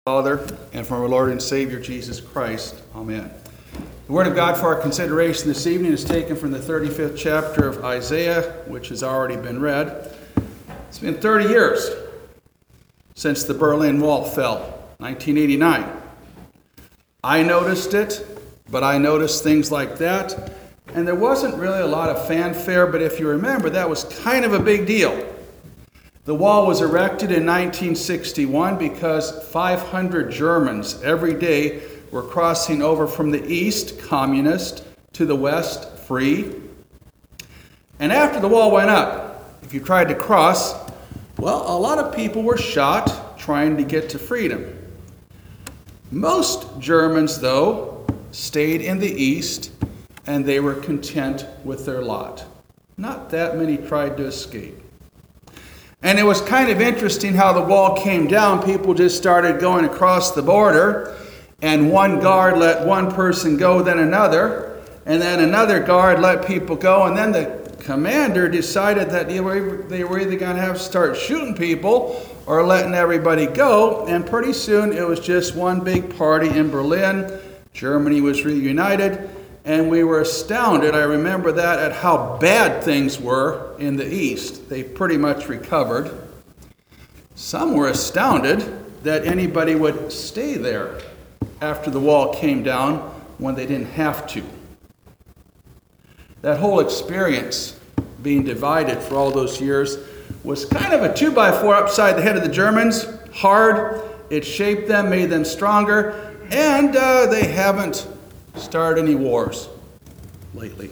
Father, and from our Lord and Savior Jesus Christ. Amen. The Word of God for our consideration this evening is taken from the 35th chapter of Isaiah, which has already been read. It's been 30 years since the Berlin Wall fell, 1989. I noticed it, but I noticed things like that, and there wasn't really a lot of fanfare, but if you remember, that was kind of a big deal. The wall was erected in 1961 because 500 Germans every day were crossing over from the east, communist, to the west, free. And after the wall went up, if you tried to cross, well, a lot of people were shot trying to get to freedom. Most Germans, though, stayed in the east, and they were content with their lot. Not that many tried to escape. And it was kind of interesting how the wall came down. People just started going across the border, and one guard let one person go, then another, and then another guard let people go, and then the commander decided that they were either going to have to start shooting people or letting everybody go, and pretty soon it was just one big party in Berlin. Germany was reunited, and we were astounded, I remember that, at how bad things were in the East. They pretty much recovered. Some were astounded that anybody would stay there after the wall came down when they didn't have to. That whole experience, being divided for all those years, was kind of a 2x4 upside the head of the Germans. Hard. It shaped them, made them stronger, and they haven't started any wars lately.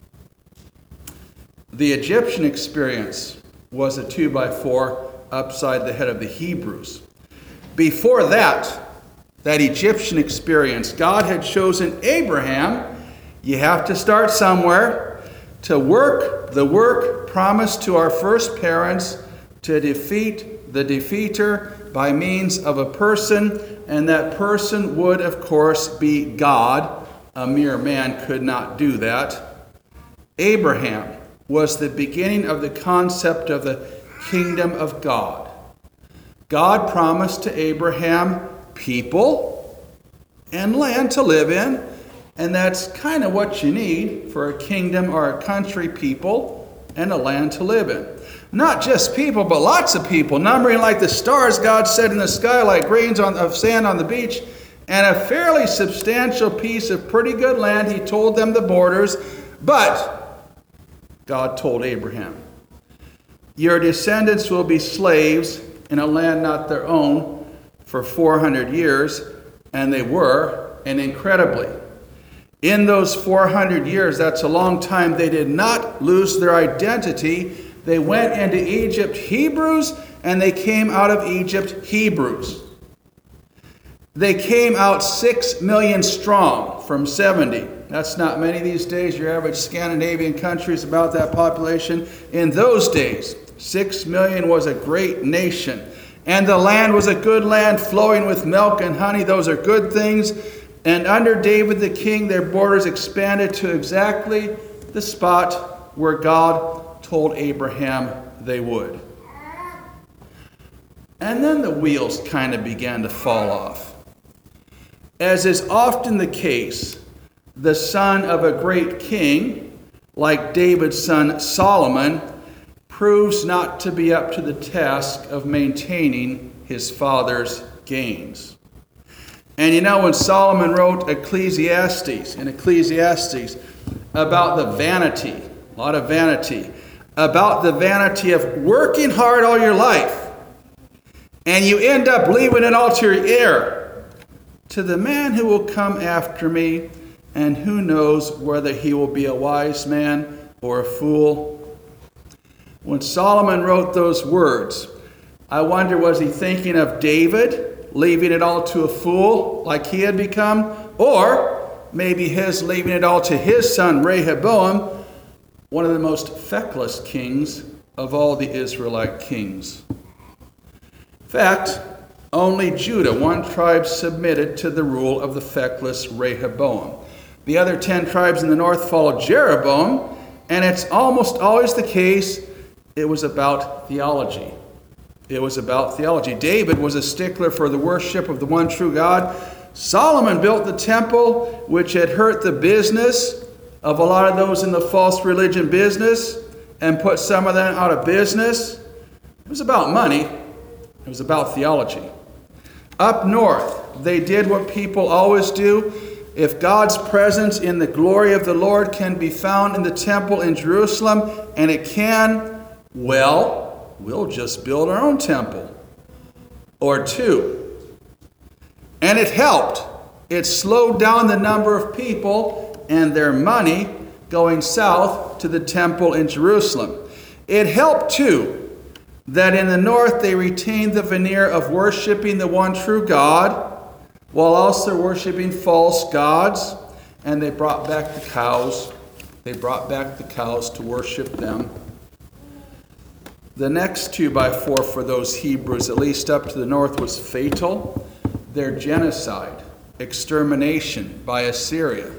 The Egyptian experience was a 2x4 upside the head of the Hebrews. Before that Egyptian experience, God had chosen Abraham. You have to start somewhere, to work the work promised to our first parents, to defeat the defeater by means of a person, and that person would, of course, be God. A mere man could not do that. Abraham was the beginning of the concept of the kingdom of God. God promised to Abraham people and land to live in, and that's kind of what you need for a kingdom or a country: people and a land to live in. Not just people, but lots of people, numbering like the stars God set in the sky, like grains of sand on the beach, and a fairly substantial piece of pretty good land. He told them the borders, but God told Abraham, your descendants will be slaves in a land not their own for 400 years, and they were, and incredibly, in those 400 years, that's a long time, they did not lose their identity. They went into Egypt Hebrews, and they came out of Egypt Hebrews. They came out 6 million strong from 70. That's not many these days. Your average Scandinavian country is about that population. In those days, 6 million was a great nation. And the land was a good land flowing with milk and honey. Those are good things. And under David the king, their borders expanded to exactly the spot where God told Abraham they would. And then the wheels kind of began to fall off. As is often the case, the son of a great king, like David's son Solomon, proves not to be up to the task of maintaining his father's gains. And you know, when Solomon wrote Ecclesiastes about the vanity, a lot of vanity, about the vanity of working hard all your life, and you end up leaving it all to your heir, to the man who will come after me, and who knows whether he will be a wise man or a fool. When Solomon wrote those words, I wonder, was he thinking of David leaving it all to a fool like he had become? Or maybe his leaving it all to his son Rehoboam, one of the most feckless kings of all the Israelite kings. In fact, only Judah, one tribe, submitted to the rule of the feckless Rehoboam. The other 10 tribes in the north followed Jeroboam, and it's almost always the case it was about theology. It was about theology. David was a stickler for the worship of the one true God. Solomon built the temple, which had hurt the business of a lot of those in the false religion business and put some of them out of business. It was about money. It was about theology. Up north, they did what people always do. If God's presence in the glory of the Lord can be found in the temple in Jerusalem, and it can, well, we'll just build our own temple or two. And it helped. It slowed down the number of people and their money going south to the temple in Jerusalem. It helped, too, that in the north they retained the veneer of worshiping the one true God while also worshiping false gods, and they brought back the cows. They brought back the cows to worship them. The next 2x4 for those Hebrews, at least up to the north, was fatal. Their genocide, extermination by Assyria.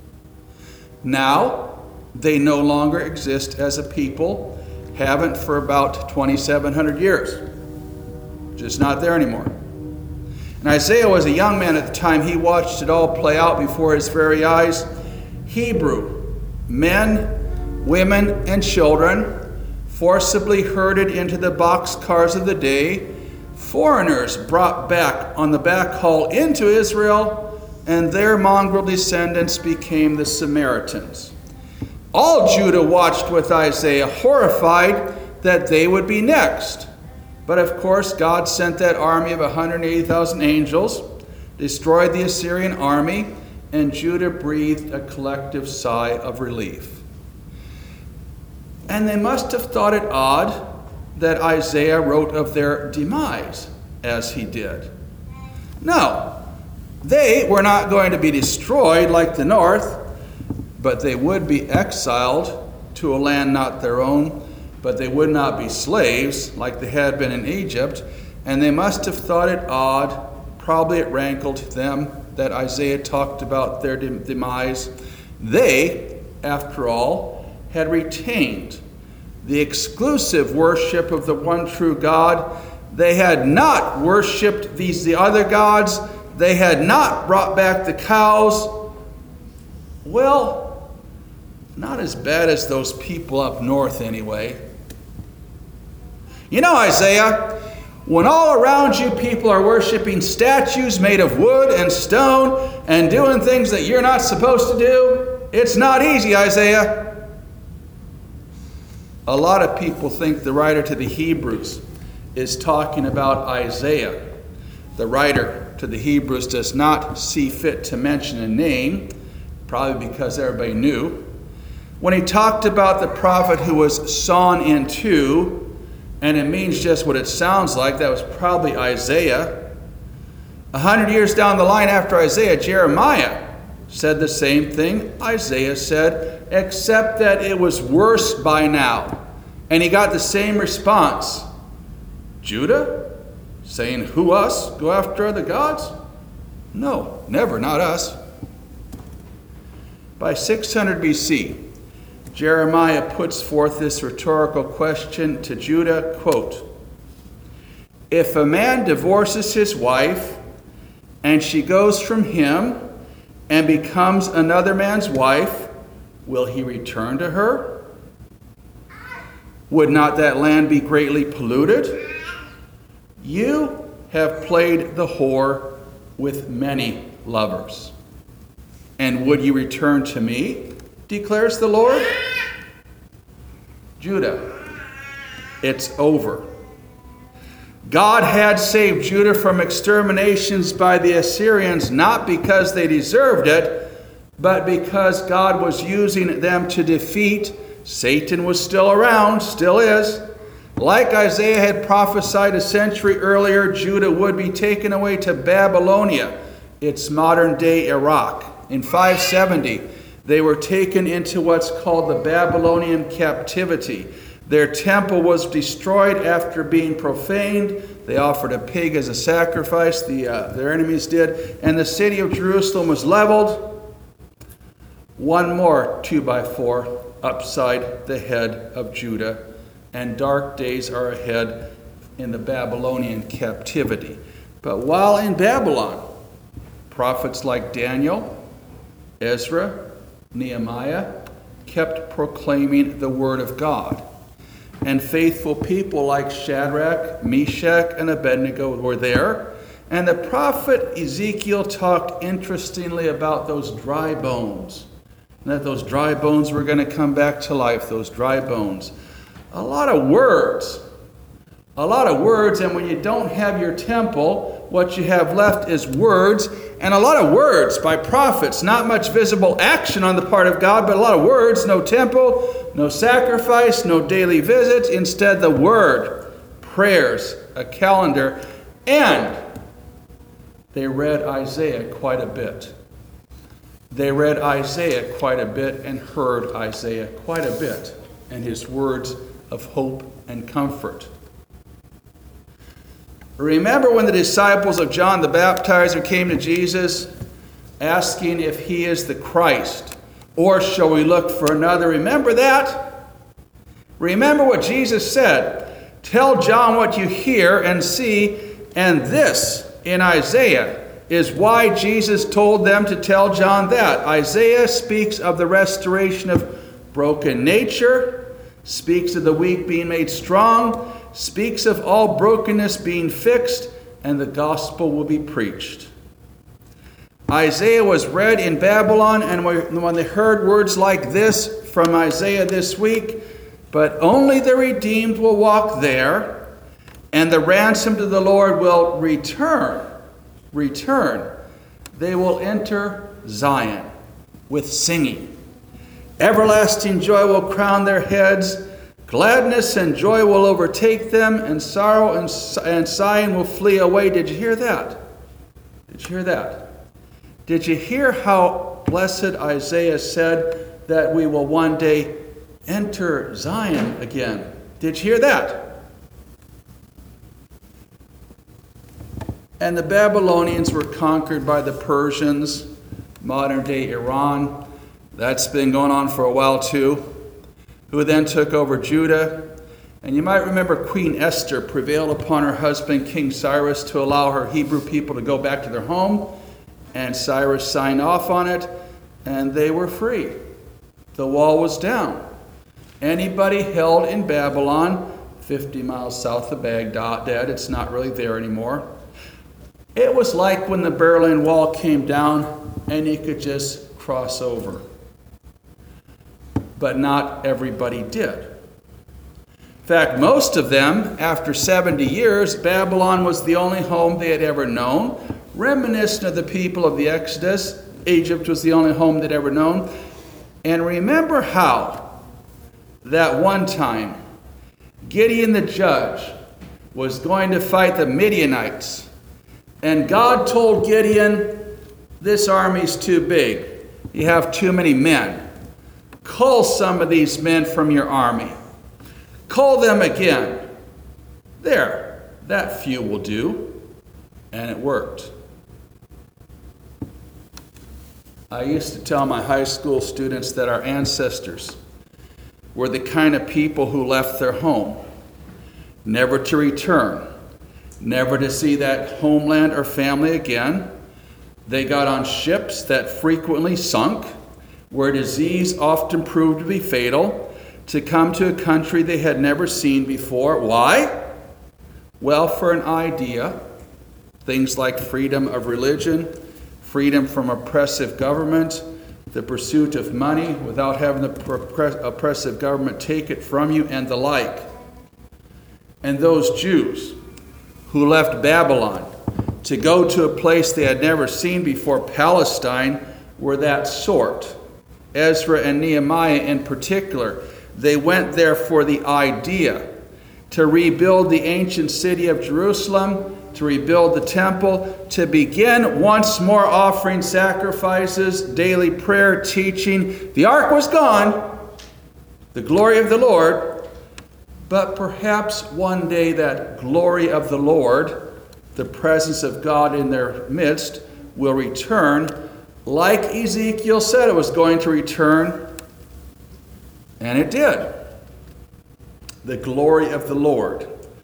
Now, they no longer exist as a people, haven't for about 2,700 years. Just not there anymore. And Isaiah was a young man at the time. He watched it all play out before his very eyes. Hebrew men, women, and children forcibly herded into the boxcars of the day. Foreigners brought back on the back haul into Israel, and their mongrel descendants became the Samaritans. All Judah watched with Isaiah, horrified that they would be next. But of course, God sent that army of 180,000 angels, destroyed the Assyrian army, and Judah breathed a collective sigh of relief. And they must have thought it odd that Isaiah wrote of their demise as he did. No, they were not going to be destroyed like the north, but they would be exiled to a land not their own, but they would not be slaves like they had been in Egypt, and they must have thought it odd, probably it rankled them, that Isaiah talked about their demise. They, after all, had retained the exclusive worship of the one true God. They had not worshipped the other gods. They had not brought back the cows. Well, not as bad as those people up north anyway. You know, Isaiah, when all around you people are worshiping statues made of wood and stone and doing things that you're not supposed to do, it's not easy, Isaiah. A lot of people think the writer to the Hebrews is talking about Isaiah. The writer to the Hebrews does not see fit to mention a name, probably because everybody knew. When he talked about the prophet who was sawn in two, and it means just what it sounds like, that was probably Isaiah. 100 years down the line after Isaiah, Jeremiah said the same thing Isaiah said, except that it was worse by now. And he got the same response. Judah? Saying, who us? Go after other gods? No, never, not us. By 600 BC, Jeremiah puts forth this rhetorical question to Judah, quote, if a man divorces his wife and she goes from him and becomes another man's wife, will he return to her? Would not that land be greatly polluted? You have played the whore with many lovers. And would you return to me, declares the Lord? Judah, it's over. God had saved Judah from exterminations by the Assyrians, not because they deserved it, but because God was using them to defeat. Satan was still around, still is. Like Isaiah had prophesied a century earlier, Judah would be taken away to Babylonia, its modern-day Iraq. In 570, they were taken into what's called the Babylonian captivity. Their temple was destroyed after being profaned. They offered a pig as a sacrifice, their enemies did, and the city of Jerusalem was leveled. One more 2x4 upside the head of Judah, and dark days are ahead in the Babylonian captivity. But while in Babylon, prophets like Daniel, Ezra, Nehemiah kept proclaiming the word of God. And faithful people like Shadrach, Meshach, and Abednego were there. And the prophet Ezekiel talked interestingly about those dry bones. And that those dry bones were going to come back to life, those dry bones. A lot of words. A lot of words, and when you don't have your temple, what you have left is words, and a lot of words by prophets. Not much visible action on the part of God, but a lot of words. No temple, no sacrifice, no daily visits. Instead, the word, prayers, a calendar, and they read Isaiah quite a bit. They read Isaiah quite a bit and heard Isaiah quite a bit, and his words of hope and comfort. Remember when the disciples of John the Baptizer came to Jesus asking if he is the Christ, or shall we look for another? Remember that? Remember what Jesus said. Tell John what you hear and see, and this in Isaiah is why Jesus told them to tell John that. Isaiah speaks of the restoration of broken nature, speaks of the weak being made strong, speaks of all brokenness being fixed, and the gospel will be preached. Isaiah was read in Babylon, and when they heard words like this from Isaiah this week, but only the redeemed will walk there, and the ransomed of the Lord will return. They will enter Zion with singing. Everlasting joy will crown their heads. Gladness and joy will overtake them, and sorrow and sighing will flee away. Did you hear that? Did you hear that? Did you hear how blessed Isaiah said that we will one day enter Zion again? Did you hear that? And the Babylonians were conquered by the Persians, modern-day Iran. That's been going on for a while too. Who then took over Judah. And you might remember Queen Esther prevailed upon her husband, King Cyrus, to allow her Hebrew people to go back to their home. And Cyrus signed off on it, and they were free. The wall was down. Anybody held in Babylon, 50 miles south of Baghdad, it's not really there anymore. It was like when the Berlin Wall came down and you could just cross over. But not everybody did. In fact, most of them, after 70 years, Babylon was the only home they had ever known. Reminiscent of the people of the Exodus, Egypt was the only home they'd ever known. And remember how that one time Gideon the judge was going to fight the Midianites. And God told Gideon, this army's too big. You have too many men. Call some of these men from your army. Call them again. There, that few will do. And it worked. I used to tell my high school students that our ancestors were the kind of people who left their home, never to return, never to see that homeland or family again. They got on ships that frequently sunk, where disease often proved to be fatal, to come to a country they had never seen before. Why? Well, for an idea. Things like freedom of religion, freedom from oppressive government, the pursuit of money without having the oppressive government take it from you, and the like. And those Jews who left Babylon to go to a place they had never seen before, Palestine, were that sort. Ezra and Nehemiah in particular, they went there for the idea to rebuild the ancient city of Jerusalem, to rebuild the temple, to begin once more offering sacrifices, daily prayer, teaching. The ark was gone, the glory of the Lord, but perhaps one day that glory of the Lord, the presence of God in their midst, will return, like Ezekiel said it was going to return, and it did. The glory of the Lord.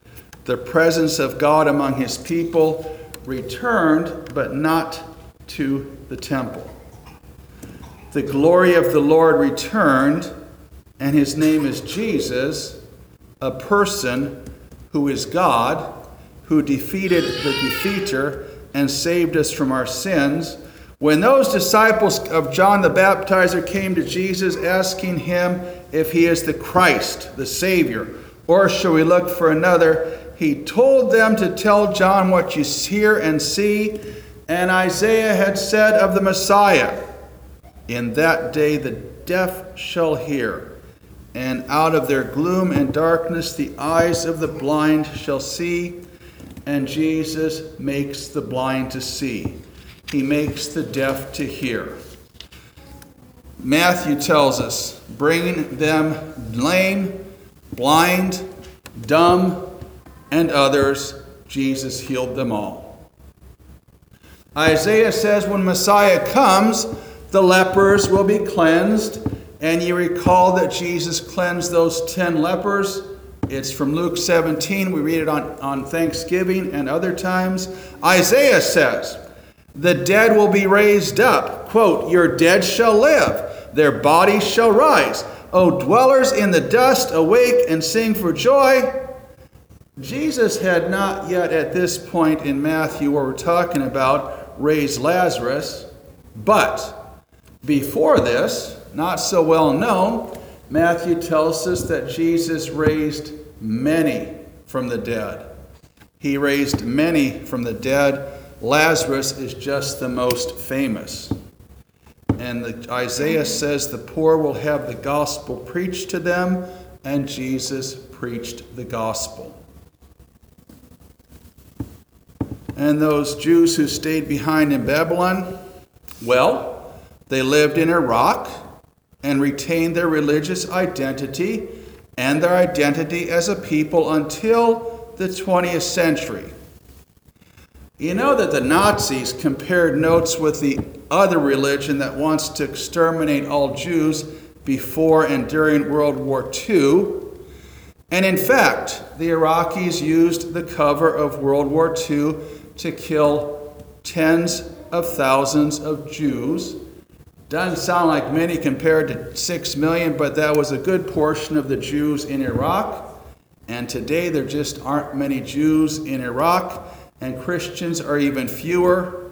The presence of God among his people returned, but not to the temple. The glory of the Lord returned, and his name is Jesus, a person who is God, who defeated the defeater and saved us from our sins. When those disciples of John the Baptizer came to Jesus asking him if he is the Christ, the Savior, or shall we look for another, he told them to tell John what you hear and see. And Isaiah had said of the Messiah, in that day the deaf shall hear, and out of their gloom and darkness the eyes of the blind shall see. And Jesus makes the blind to see. He makes the deaf to hear. Matthew tells us, bringing them lame, blind, dumb, and others, Jesus healed them all. Isaiah says when Messiah comes, the lepers will be cleansed. And you recall that Jesus cleansed those 10 lepers. It's from Luke 17. We read it on Thanksgiving and other times. Isaiah says, the dead will be raised up. Quote, your dead shall live, their bodies shall rise. O dwellers in the dust, awake and sing for joy. Jesus had not yet at this point in Matthew, where we're talking about, raised Lazarus. But before this, not so well known, Matthew tells us that Jesus raised many from the dead. He raised many from the dead. Lazarus is just the most famous. And Isaiah says the poor will have the gospel preached to them, and Jesus preached the gospel. And those Jews who stayed behind in Babylon, well, they lived in Iraq and retained their religious identity and their identity as a people until the 20th century. You know that the Nazis compared notes with the other religion that wants to exterminate all Jews before and during World War II. And in fact, the Iraqis used the cover of World War II to kill tens of thousands of Jews. Doesn't sound like many compared to 6 million, but that was a good portion of the Jews in Iraq. And today there just aren't many Jews in Iraq, and Christians are even fewer.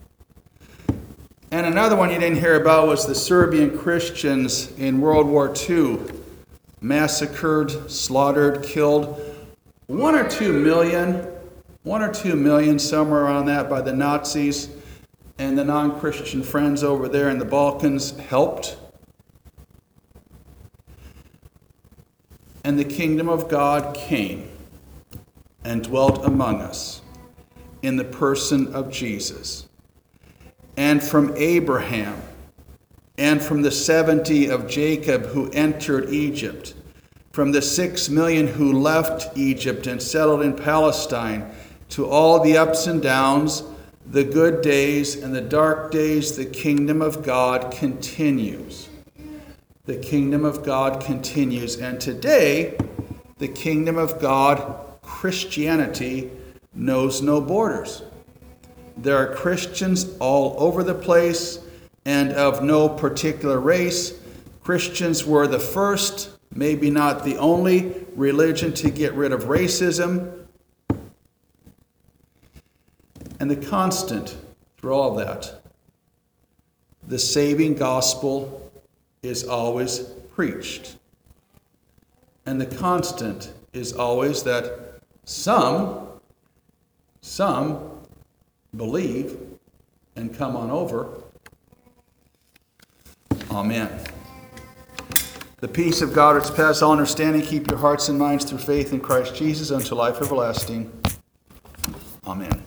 And another one you didn't hear about was the Serbian Christians in World War II. Massacred, slaughtered, killed 1 or 2 million, somewhere around that, by the Nazis. And the non-Christian friends over there in the Balkans helped. And the kingdom of God came and dwelt among us in the person of Jesus. And from Abraham, and from the 70 of Jacob who entered Egypt, from the 6 million who left Egypt and settled in Palestine, to all the ups and downs, the good days and the dark days, the kingdom of God continues. The kingdom of God continues. And today, the kingdom of God, Christianity, knows no borders. There are Christians all over the place and of no particular race. Christians were the first, maybe not the only, religion to get rid of racism. And the constant through all that, the saving gospel is always preached. And the constant is always that some believe and come on over. Amen. The peace of God which passes all understanding, keep your hearts and minds through faith in Christ Jesus unto life everlasting. Amen.